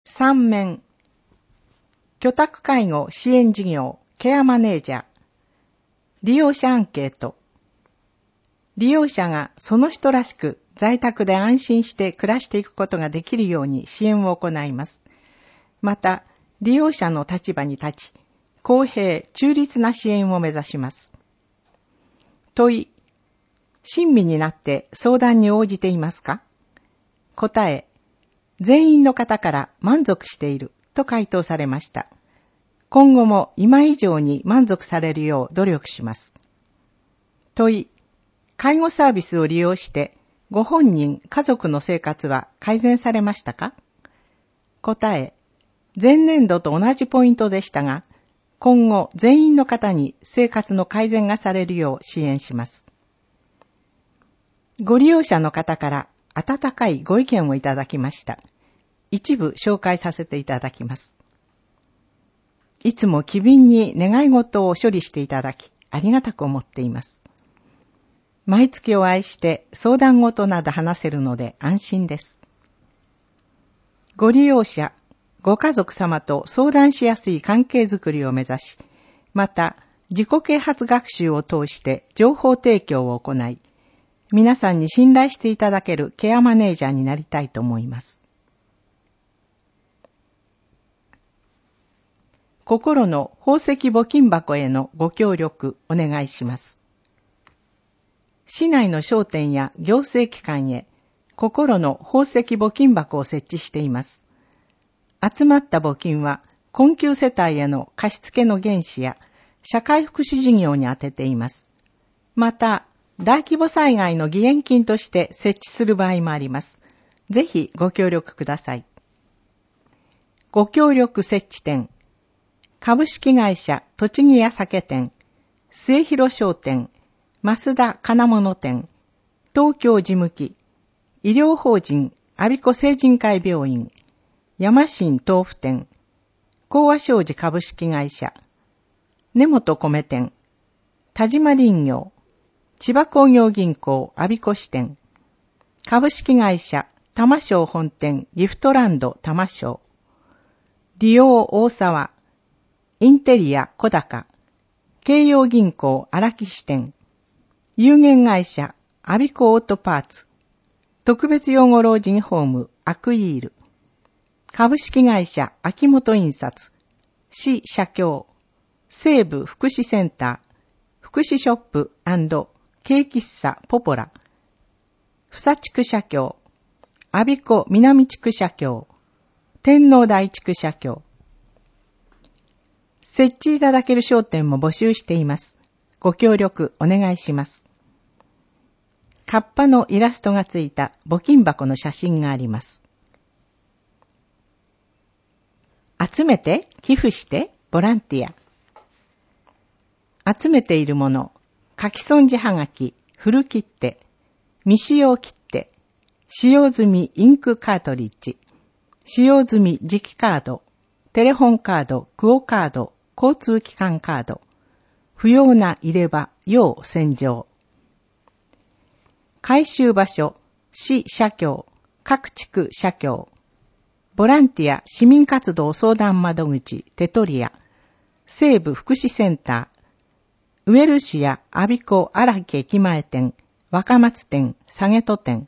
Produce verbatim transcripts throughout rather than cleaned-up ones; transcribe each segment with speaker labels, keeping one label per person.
Speaker 1: さん面、居宅介護支援事業ケアマネージャー、利用者アンケート。利用者がその人らしく在宅で安心して暮らしていくことができるように支援を行います。また、利用者の立場に立ち、公平・中立な支援を目指します。問い、親身になって相談に応じていますか？答え、全員の方から満足していると回答されました。今後も今以上に満足されるよう努力します。問い、介護サービスを利用してご本人、家族の生活は改善されましたか？答え、前年度と同じポイントでしたが、今後全員の方に生活の改善がされるよう支援します。ご利用者の方から温かいご意見をいただきました。一部紹介させていただきます。いつも機敏に願い事を処理していただき、ありがたく思っています。毎月お会いして相談事など話せるので安心です。ご利用者、ご家族様と相談しやすい関係づくりを目指し、また自己啓発学習を通して情報提供を行い、皆さんに信頼していただけるケアマネージャーになりたいと思います。心の宝石募金箱へのご協力お願いします。市内の商店や行政機関へ心の宝石募金箱を設置しています。集まった募金は困窮世帯への貸付の原資や社会福祉事業に充てています。また、大規模災害の義援金として設置する場合もあります。ぜひご協力ください。ご協力設置店、株式会社栃木屋酒店、末広商店、増田金物店、東京事務機、医療法人阿鼻子成人会病院、山新豆腐店、興和商事株式会社、根本米店、田島林業、千葉工業銀行阿鼻子支店、株式会社多摩商本店ギフトランド多摩商、利用大沢、インテリア小高、京葉銀行荒木支店、有限会社阿鼻子オートパーツ、特別養護老人ホームアクイール、株式会社秋元印刷、市社協、西部福祉センター、福祉ショップ&軽喫茶ポポラ、房地区社協、阿鼻子南地区社協、天皇台地区社協。設置いただける商店も募集しています。ご協力お願いします。カッパのイラストがついた募金箱の写真があります。集めて、寄付して、ボランティア。集めているもの、書き損じはがき、古切手、未使用切手、使用済みインクカートリッジ、使用済み磁気カード、テレホンカード、クオカード、交通機関カード、不要な入れ歯、要洗浄。回収場所、市社協、各地区社協、ボランティア市民活動相談窓口、テトリア、西部福祉センター、ウェルシア阿鼻子荒木駅前店、若松店、下げ戸店。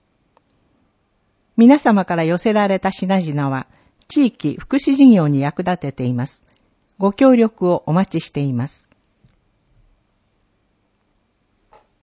Speaker 1: 皆様から寄せられた品々は、地域福祉事業に役立てています。ご協力をお待ちしています。